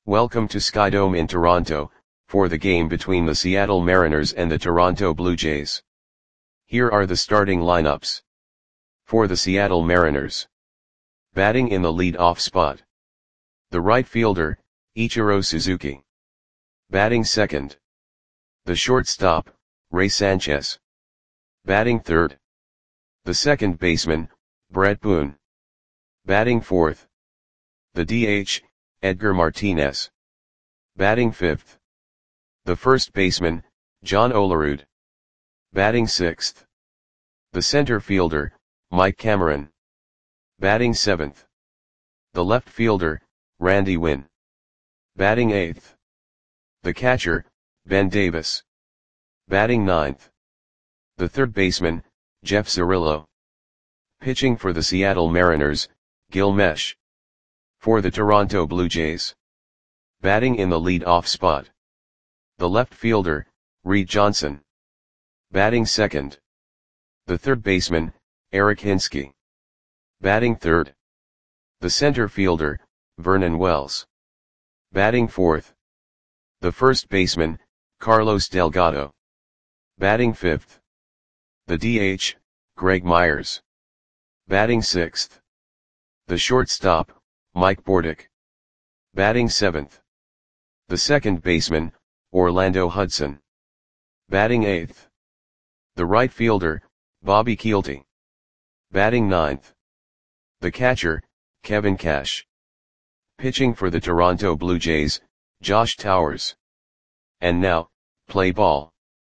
Welcome to Skydome in Toronto, for the game between the Seattle Mariners and the Toronto Blue Jays. Here are the starting lineups. For the Seattle Mariners. Batting in the lead-off spot. The right fielder, Ichiro Suzuki. Batting second. The shortstop, Ray Sanchez. Batting third. The second baseman, Bret Boone. Batting fourth. The DH, Edgar Martinez. Batting fifth. The first baseman, John Olerud. Batting sixth. The center fielder, Mike Cameron. Batting seventh. The left fielder, Randy Winn. Batting eighth. The catcher, Ben Davis. Batting ninth. The third baseman, Jeff Cirillo. Pitching for the Seattle Mariners, Gil Meche. For the Toronto Blue Jays. Batting in the lead-off spot. The left fielder, Reed Johnson. Batting second. The third baseman, Eric Hinske. Batting third. The center fielder, Vernon Wells. Batting fourth. The first baseman, Carlos Delgado. Batting fifth. The DH, Greg Myers. Batting sixth. The shortstop, Mike Bordick. Batting seventh. The second baseman, Orlando Hudson. Batting eighth. The right fielder, Bobby Kielty. Batting ninth. The catcher, Kevin Cash. Pitching for the Toronto Blue Jays, Josh Towers. And now, play ball.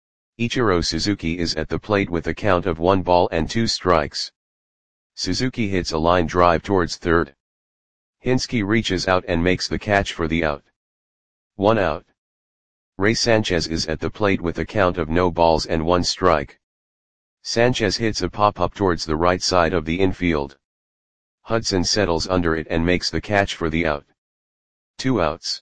Ichiro Suzuki is at the plate with a count of 1-2 strikes. Suzuki hits a line drive towards third. Hinske reaches out and makes the catch for the out. 1 out. Ray Sanchez is at the plate with a count of 0-1 strike. Sanchez hits a pop-up towards the right side of the infield. Hudson settles under it and makes the catch for the out. 2 outs.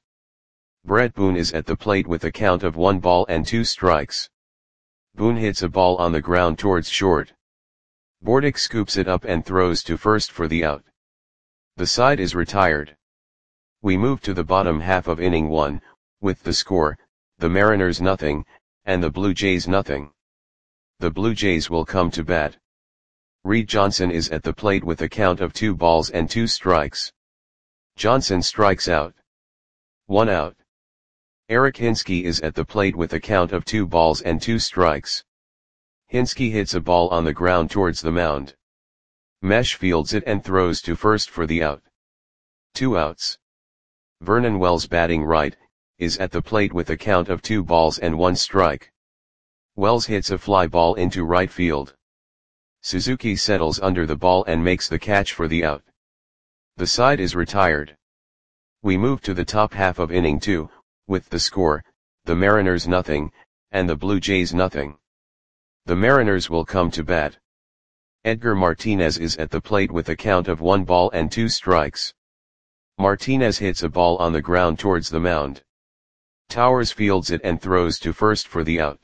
Bret Boone is at the plate with a count of 1-2 strikes. Boone hits a ball on the ground towards short. Bordick scoops it up and throws to first for the out. The side is retired. We move to the bottom half of inning 1, with the score, the Mariners 0, and the Blue Jays 0. The Blue Jays will come to bat. Reed Johnson is at the plate with a count of 2-2 strikes. Johnson strikes out. 1 out. Eric Hinske is at the plate with a count of 2-2 strikes. Hinske hits a ball on the ground towards the mound. Meche fields it and throws to first for the out. 2 outs. Vernon Wells, batting right, is at the plate with a count of 2-1 strike. Wells hits a fly ball into right field. Suzuki settles under the ball and makes the catch for the out. The side is retired. We move to the top half of inning 2, with the score, the Mariners 0, and the Blue Jays 0. The Mariners will come to bat. Edgar Martinez is at the plate with a count of 1-2 strikes. Martinez hits a ball on the ground towards the mound. Towers fields it and throws to first for the out.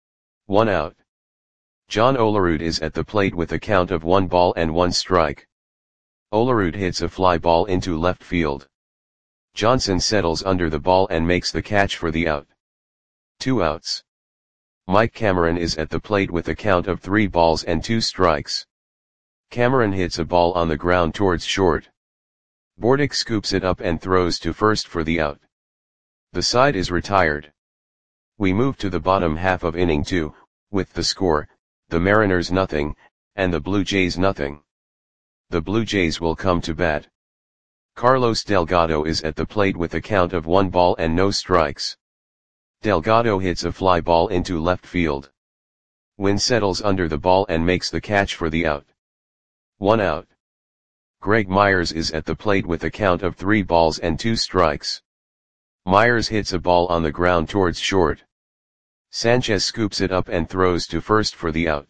1 out. John Olerud is at the plate with a count of 1-1 strike. Olerud hits a fly ball into left field. Johnson settles under the ball and makes the catch for the out. 2 outs. Mike Cameron is at the plate with a count of 3-2 strikes. Cameron hits a ball on the ground towards short. Bordick scoops it up and throws to first for the out. The side is retired. We move to the bottom half of inning 2, with the score, the Mariners 0, and the Blue Jays 0. The Blue Jays will come to bat. Carlos Delgado is at the plate with a count of 1-0 strikes. Delgado hits a fly ball into left field. Winn settles under the ball and makes the catch for the out. 1 out. Greg Myers is at the plate with a count of 3-2 strikes. Myers hits a ball on the ground towards short. Sanchez scoops it up and throws to first for the out.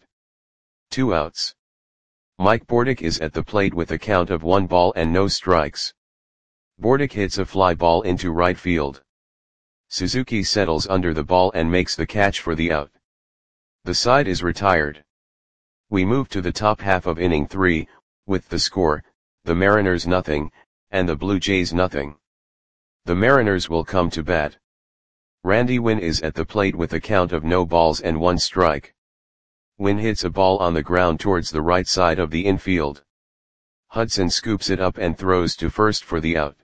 2 outs. Mike Bordick is at the plate with a count of 1-0 strikes. Bordick hits a fly ball into right field. Suzuki settles under the ball and makes the catch for the out. The side is retired. We move to the top half of inning 3, with the score, the Mariners 0, and the Blue Jays 0. The Mariners will come to bat. Randy Winn is at the plate with a count of no balls and 1 strike. Winn hits a ball on the ground towards the right side of the infield. Hudson scoops it up and throws to first for the out.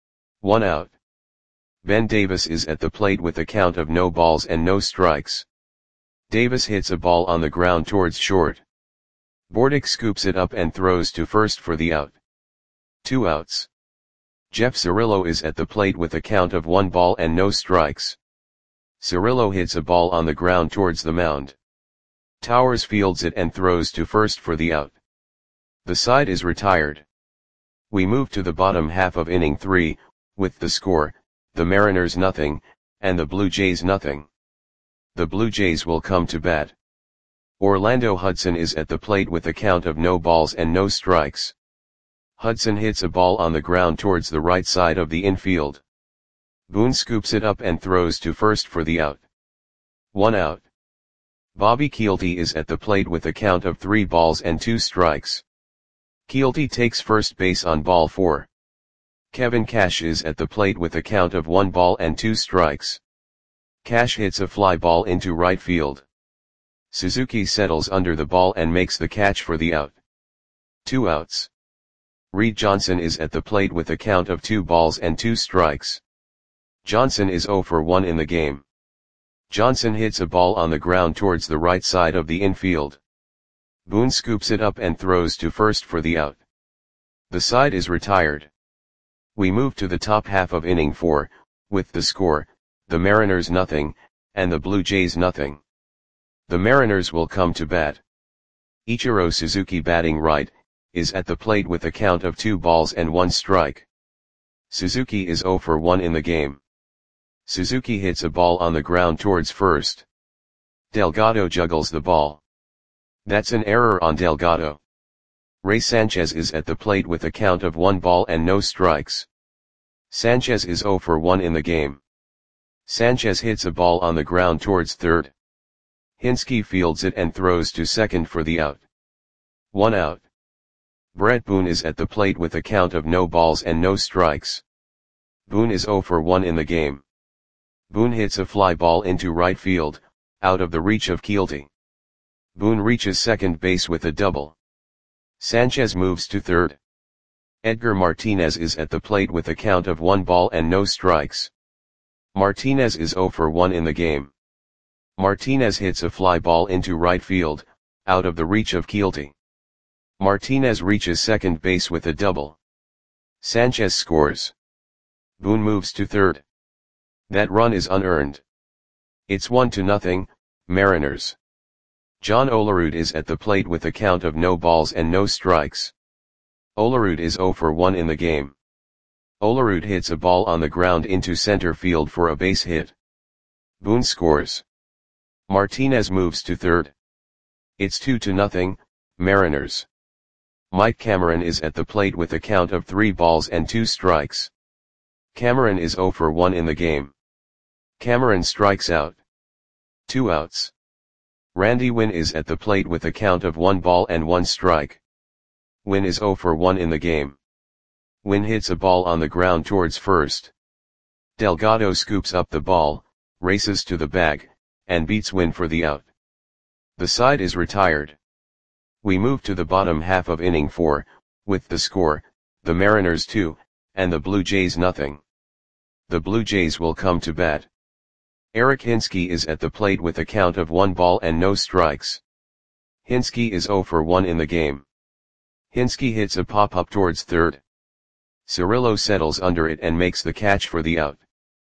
1 out. Ben Davis is at the plate with a count of no balls and no strikes. Davis hits a ball on the ground towards short. Bordick scoops it up and throws to first for the out. 2 outs. Jeff Cirillo is at the plate with a count of 1 ball and no strikes. Cirillo hits a ball on the ground towards the mound. Towers fields it and throws to first for the out. The side is retired. We move to the bottom half of inning 3, with the score, the Mariners nothing, and the Blue Jays nothing. The Blue Jays will come to bat. Orlando Hudson is at the plate with a count of no balls and no strikes. Hudson hits a ball on the ground towards the right side of the infield. Boone scoops it up and throws to first for the out. 1 out. Bobby Kielty is at the plate with a count of 3 balls and 2 strikes. Kielty takes first base on ball 4. Kevin Cash is at the plate with a count of 1 ball and 2 strikes. Cash hits a fly ball into right field. Suzuki settles under the ball and makes the catch for the out. 2 outs. Reed Johnson is at the plate with a count of 2 balls and 2 strikes. Johnson is 0 for 1 in the game. Johnson hits a ball on the ground towards the right side of the infield. Boone scoops it up and throws to first for the out. The side is retired. We move to the top half of inning 4, with the score, the Mariners nothing, and the Blue Jays nothing. The Mariners will come to bat. Ichiro Suzuki, batting right, is at the plate with a count of 2 balls and 1 strike. Suzuki is 0 for 1 in the game. Suzuki hits a ball on the ground towards first. Delgado juggles the ball. That's an error on Delgado. Ray Sanchez is at the plate with a count of 1 ball and no strikes. Sanchez is 0 for 1 in the game. Sanchez hits a ball on the ground towards third. Hinske fields it and throws to second for the out. 1 out. Brett Boone is at the plate with a count of no balls and no strikes. Boone is 0 for 1 in the game. Boone hits a fly ball into right field, out of the reach of Kielty. Boone reaches second base with a double. Sanchez moves to third. Edgar Martinez is at the plate with a count of 1 ball and no strikes. Martinez is 0 for 1 in the game. Martinez hits a fly ball into right field, out of the reach of Kielty. Martinez reaches second base with a double. Sanchez scores. Boone moves to third. That run is unearned. It's 1-0, Mariners. John Olerud is at the plate with a count of no balls and no strikes. Olerud is 0 for 1 in the game. Olerud hits a ball on the ground into center field for a base hit. Boone scores. Martinez moves to third. It's 2-0, Mariners. Mike Cameron is at the plate with a count of 3 balls and 2 strikes. Cameron is 0 for 1 in the game. Cameron strikes out. 2 outs. Randy Winn is at the plate with a count of 1 ball and 1 strike. Winn is 0 for 1 in the game. Winn hits a ball on the ground towards first. Delgado scoops up the ball, races to the bag, and beats Winn for the out. The side is retired. We move to the bottom half of inning 4, with the score, the Mariners 2, and the Blue Jays nothing. The Blue Jays will come to bat. Eric Hinske is at the plate with a count of 1 ball and no strikes. Hinske is 0 for 1 in the game. Hinske hits a pop-up towards third. Cirillo settles under it and makes the catch for the out.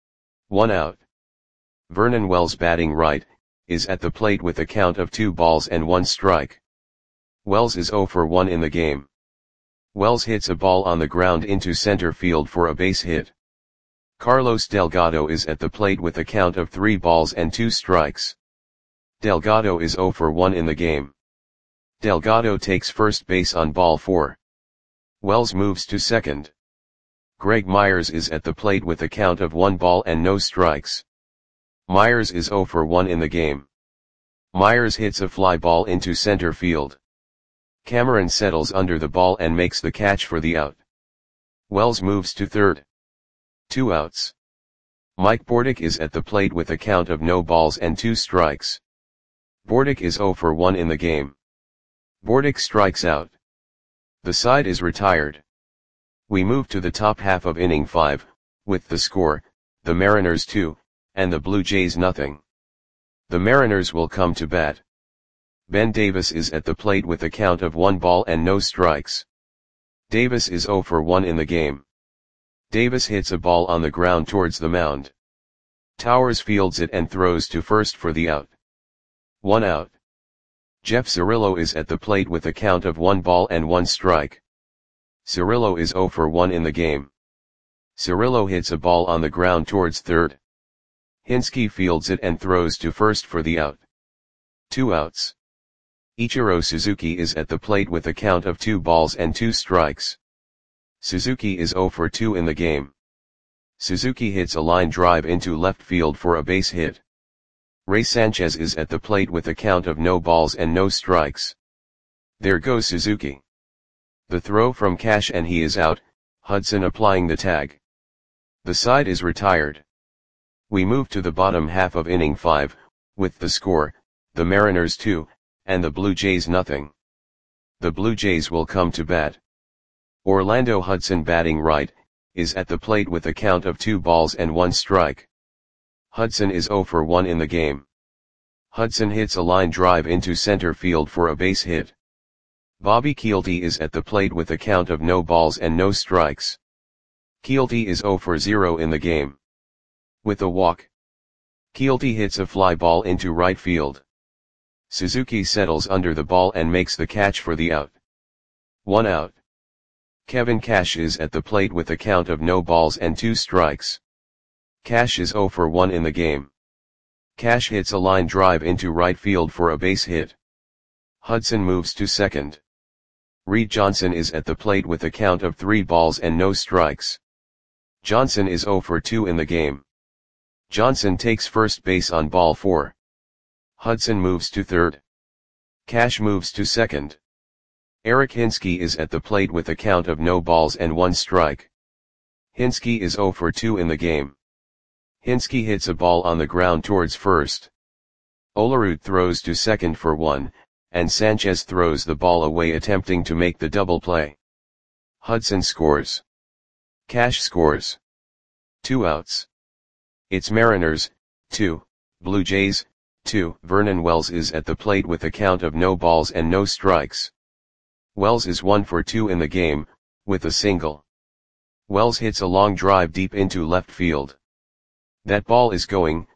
1 out. Vernon Wells, batting right, is at the plate with a count of 2 balls and 1 strike. Wells is 0 for 1 in the game. Wells hits a ball on the ground into center field for a base hit. Carlos Delgado is at the plate with a count of 3 balls and 2 strikes. Delgado is 0 for 1 in the game. Delgado takes first base on ball 4. Wells moves to second. Greg Myers is at the plate with a count of 1 ball and no strikes. Myers is 0 for 1 in the game. Myers hits a fly ball into center field. Cameron settles under the ball and makes the catch for the out. Wells moves to third. 2 outs. Mike Bordick is at the plate with a count of no balls and 2 strikes. Bordick is 0 for 1 in the game. Bordick strikes out. The side is retired. We move to the top half of inning 5, with the score, the Mariners 2, and the Blue Jays nothing. The Mariners will come to bat. Ben Davis is at the plate with a count of 1 ball and no strikes. Davis is 0 for 1 in the game. Davis hits a ball on the ground towards the mound. Towers fields it and throws to first for the out. 1 out. Jeff Cirillo is at the plate with a count of 1 ball and 1 strike. Cirillo is 0 for 1 in the game. Cirillo hits a ball on the ground towards third. Hinske fields it and throws to first for the out. 2 outs. Ichiro Suzuki is at the plate with a count of 2 balls and 2 strikes. Suzuki is 0 for 2 in the game. Suzuki hits a line drive into left field for a base hit. Ray Sanchez is at the plate with a count of no balls and no strikes. There goes Suzuki. The throw from Cash and he is out, Hudson applying the tag. The side is retired. We move to the bottom half of inning 5, with the score, the Mariners 2, and the Blue Jays nothing. The Blue Jays will come to bat. Orlando Hudson batting right, is at the plate with a count of 2 balls and 1 strike. Hudson is 0 for 1 in the game. Hudson hits a line drive into center field for a base hit. Bobby Kielty is at the plate with a count of no balls and no strikes. Kielty is 0 for 0 in the game. With a walk, Kielty hits a fly ball into right field. Suzuki settles under the ball and makes the catch for the out. 1 out. Kevin Cash is at the plate with a count of no balls and 2 strikes. Cash is 0 for 1 in the game. Cash hits a line drive into right field for a base hit. Hudson moves to second. Reed Johnson is at the plate with a count of 3 balls and no strikes. Johnson is 0 for 2 in the game. Johnson takes first base on ball 4. Hudson moves to third. Cash moves to second. Eric Hinske is at the plate with a count of no balls and 1 strike. Hinske is 0 for 2 in the game. Hinske hits a ball on the ground towards first. Olerud throws to second for 1, and Sanchez throws the ball away attempting to make the double play. Hudson scores. Cash scores. 2 outs. It's Mariners, 2, Blue Jays, 2. Vernon Wells is at the plate with a count of no balls and no strikes. Wells is 1 for 2 in the game, with a single. Wells hits a long drive deep into left field. That ball is gone.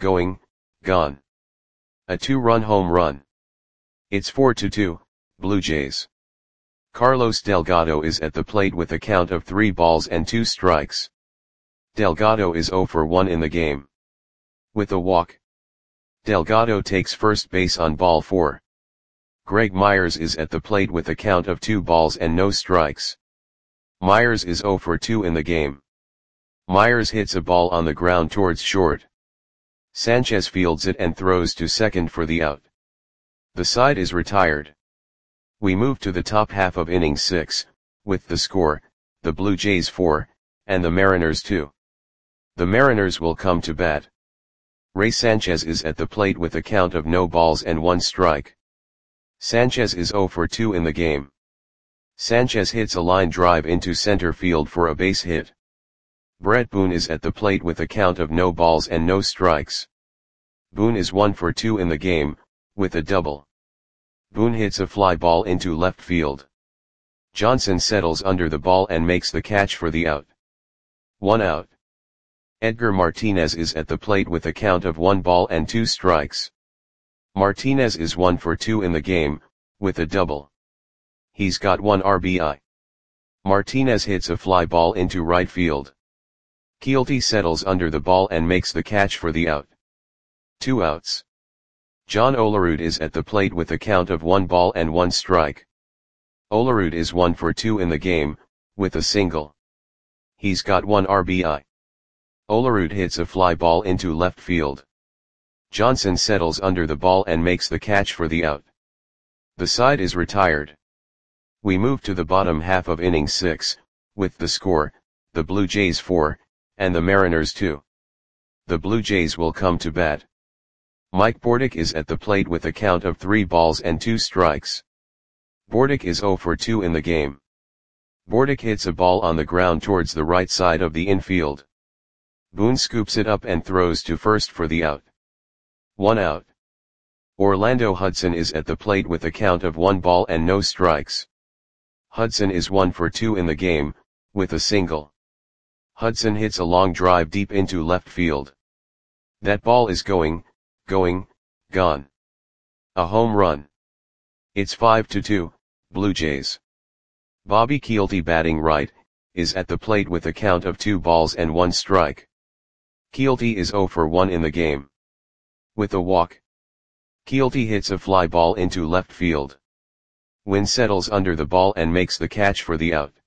A 2-run home run. It's 4-2, Blue Jays. Carlos Delgado is at the plate with a count of 3 balls and 2 strikes. Delgado is 0 for 1 in the game. With a walk, Delgado takes first base on ball 4. Greg Myers is at the plate with a count of 2 balls and no strikes. Myers is 0 for 2 in the game. Myers hits a ball on the ground towards short. Sanchez fields it and throws to second for the out. The side is retired. We move to the top half of inning 6, with the score, the Blue Jays 4, and the Mariners 2. The Mariners will come to bat. Ray Sanchez is at the plate with a count of no balls and 1 strike. Sanchez is 0 for 2 in the game. Sanchez hits a line drive into center field for a base hit. Brett Boone is at the plate with a count of no balls and no strikes. Boone is 1 for 2 in the game, with a double. Boone hits a fly ball into left field. Johnson settles under the ball and makes the catch for the out. 1 out. Edgar Martinez is at the plate with a count of 1 ball and 2 strikes. Martinez is 1 for 2 in the game, with a double. He's got 1 RBI. Martinez hits a fly ball into right field. Kielty settles under the ball and makes the catch for the out. 2 outs. John Olerud is at the plate with a count of 1 ball and 1 strike. Olerud is 1 for 2 in the game, with a single. He's got 1 RBI. Olerud hits a fly ball into left field. Johnson settles under the ball and makes the catch for the out. The side is retired. We move to the bottom half of inning 6, with the score, the Blue Jays 4, and the Mariners 2. The Blue Jays will come to bat. Mike Bordick is at the plate with a count of 3 balls and 2 strikes. Bordick is 0 for 2 in the game. Bordick hits a ball on the ground towards the right side of the infield. Boone scoops it up and throws to first for the out. 1 out. Orlando Hudson is at the plate with a count of 1 ball and no strikes. Hudson is 1 for 2 in the game, with a single. Hudson hits a long drive deep into left field. That ball is gone. A home run. It's 5-2, Blue Jays. Bobby Kielty, batting right, is at the plate with a count of 2 balls and 1 strike. Kielty is 0 for 1 in the game. With a walk. Kielty hits a fly ball into left field. Wynn settles under the ball and makes the catch for the out.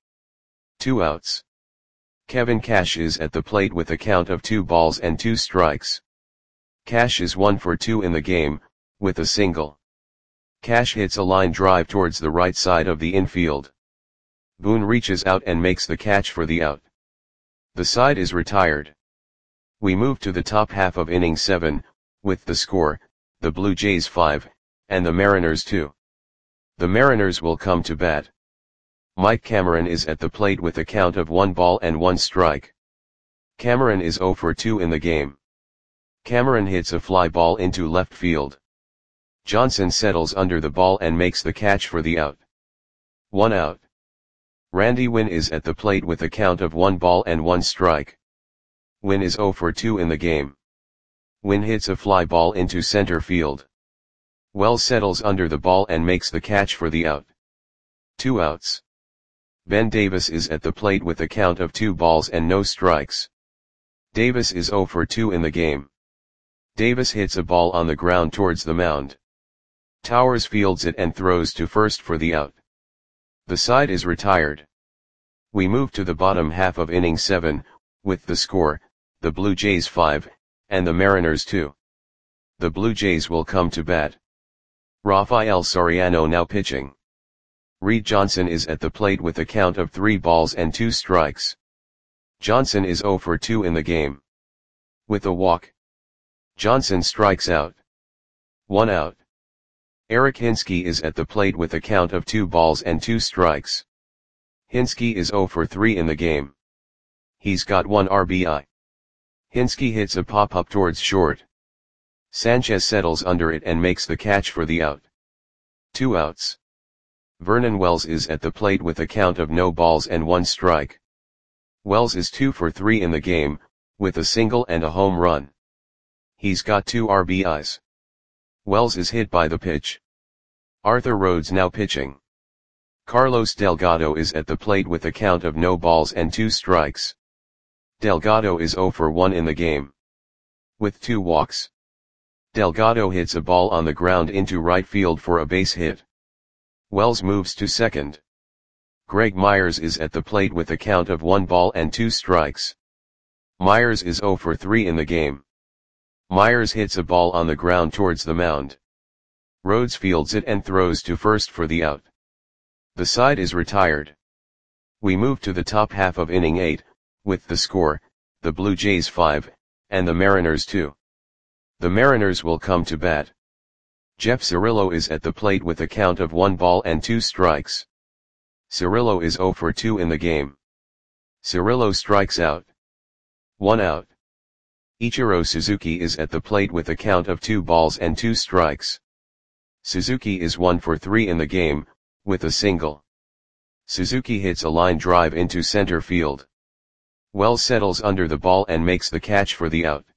2 outs. Kevin Cash is at the plate with a count of 2 balls and 2 strikes. Cash is 1 for 2 in the game, with a single. Cash hits a line drive towards the right side of the infield. Boone reaches out and makes the catch for the out. The side is retired. We move to the top half of inning 7, with the score, the Blue Jays 5, and the Mariners 2. The Mariners will come to bat. Mike Cameron is at the plate with a count of 1 ball and 1 strike. Cameron is 0 for 2 in the game. Cameron hits a fly ball into left field. Johnson settles under the ball and makes the catch for the out. 1 out. Randy Wynn is at the plate with a count of 1 ball and 1 strike. Wynn is 0 for 2 in the game. Wynn hits a fly ball into center field. Wells settles under the ball and makes the catch for the out. 2 outs. Ben Davis is at the plate with a count of 2 balls and no strikes. Davis is 0 for 2 in the game. Davis hits a ball on the ground towards the mound. Towers fields it and throws to first for the out. The side is retired. We move to the bottom half of inning 7, with the score, the Blue Jays 5, and the Mariners 2. The Blue Jays will come to bat. Rafael Soriano now pitching. Reed Johnson is at the plate with a count of 3 balls and 2 strikes. Johnson is 0 for 2 in the game. With a walk. Johnson strikes out. 1 out. Eric Hinske is at the plate with a count of 2 balls and 2 strikes. Hinske is 0 for 3 in the game. He's got 1 RBI. Hinske hits a pop-up towards short. Sanchez settles under it and makes the catch for the out. 2 outs. Vernon Wells is at the plate with a count of no balls and 1 strike. Wells is 2 for 3 in the game, with a single and a home run. He's got 2 RBIs. Wells is hit by the pitch. Arthur Rhodes now pitching. Carlos Delgado is at the plate with a count of no balls and 2 strikes. Delgado is 0 for 1 in the game. With 2 walks. Delgado hits a ball on the ground into right field for a base hit. Wells moves to second. Greg Myers is at the plate with a count of 1 ball and 2 strikes. Myers is 0 for 3 in the game. Myers hits a ball on the ground towards the mound. Rhodes fields it and throws to first for the out. The side is retired. We move to the top half of inning 8, with the score, the Blue Jays 5, and the Mariners 2. The Mariners will come to bat. Jeff Cirillo is at the plate with a count of 1 ball and 2 strikes. Cirillo is 0 for 2 in the game. Cirillo strikes out. 1 out. Ichiro Suzuki is at the plate with a count of 2 balls and 2 strikes. Suzuki is 1 for 3 in the game, with a single. Suzuki hits a line drive into center field. Wells settles under the ball and makes the catch for the out.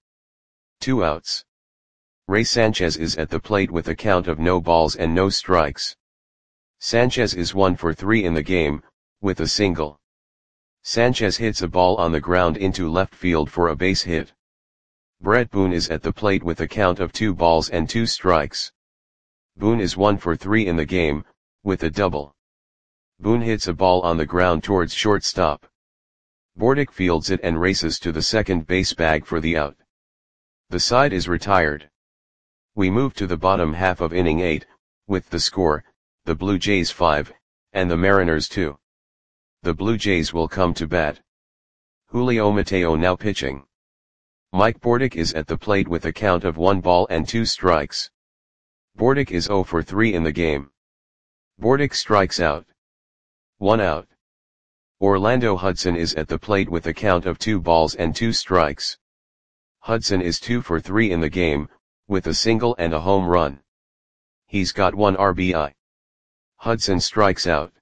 2 outs. Ray Sanchez is at the plate with a count of no balls and no strikes. Sanchez is 1 for 3 in the game, with a single. Sanchez hits a ball on the ground into left field for a base hit. Brett Boone is at the plate with a count of 2 balls and 2 strikes. Boone is 1 for 3 in the game, with a double. Boone hits a ball on the ground towards shortstop. Bordick fields it and races to the second base bag for the out. The side is retired. We move to the bottom half of inning 8, with the score, the Blue Jays 5, and the Mariners 2. The Blue Jays will come to bat. Julio Mateo now pitching. Mike Bordick is at the plate with a count of 1 ball and 2 strikes. Bordick is 0 for 3 in the game. Bordick strikes out. 1 out. Orlando Hudson is at the plate with a count of 2 balls and 2 strikes. Hudson is 2 for 3 in the game, with a single and a home run. He's got 1 RBI. Hudson strikes out.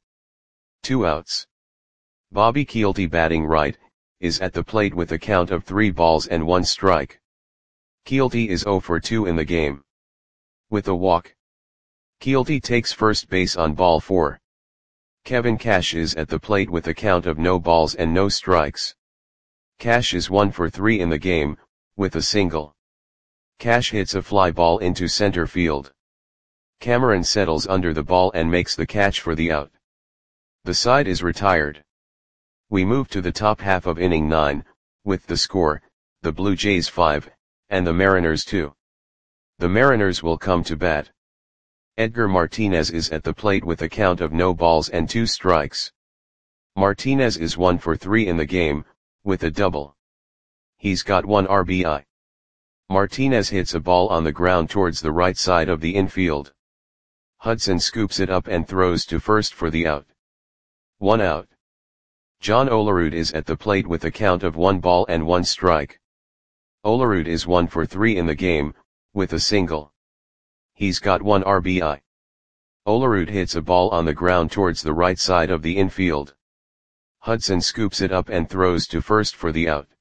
2 outs. Bobby Kielty batting right, is at the plate with a count of 3 balls and 1 strike. Kielty is 0 for 2 in the game. With a walk. Kielty takes first base on ball 4. Kevin Cash is at the plate with a count of no balls and no strikes. Cash is 1 for 3 in the game, with a single. Cash hits a fly ball into center field. Cameron settles under the ball and makes the catch for the out. The side is retired. We move to the top half of inning 9, with the score, the Blue Jays 5, and the Mariners 2. The Mariners will come to bat. Edgar Martinez is at the plate with a count of no balls and 2 strikes. Martinez is 1 for 3 in the game, with a double. He's got 1 RBI. Martinez hits a ball on the ground towards the right side of the infield. Hudson scoops it up and throws to first for the out. 1 out. John Olerud is at the plate with a count of 1 ball and 1 strike. Olerud is 1 for 3 in the game, with a single. He's got 1 RBI. Olerud hits a ball on the ground towards the right side of the infield. Hudson scoops it up and throws to first for the out.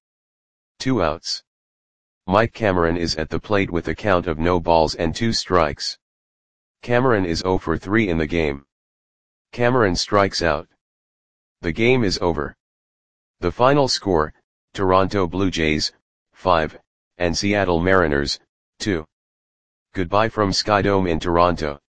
2 outs. Mike Cameron is at the plate with a count of no balls and 2 strikes. Cameron is 0 for 3 in the game. Cameron strikes out. The game is over. The final score, Toronto Blue Jays, 5, and Seattle Mariners, 2. Goodbye from Skydome in Toronto.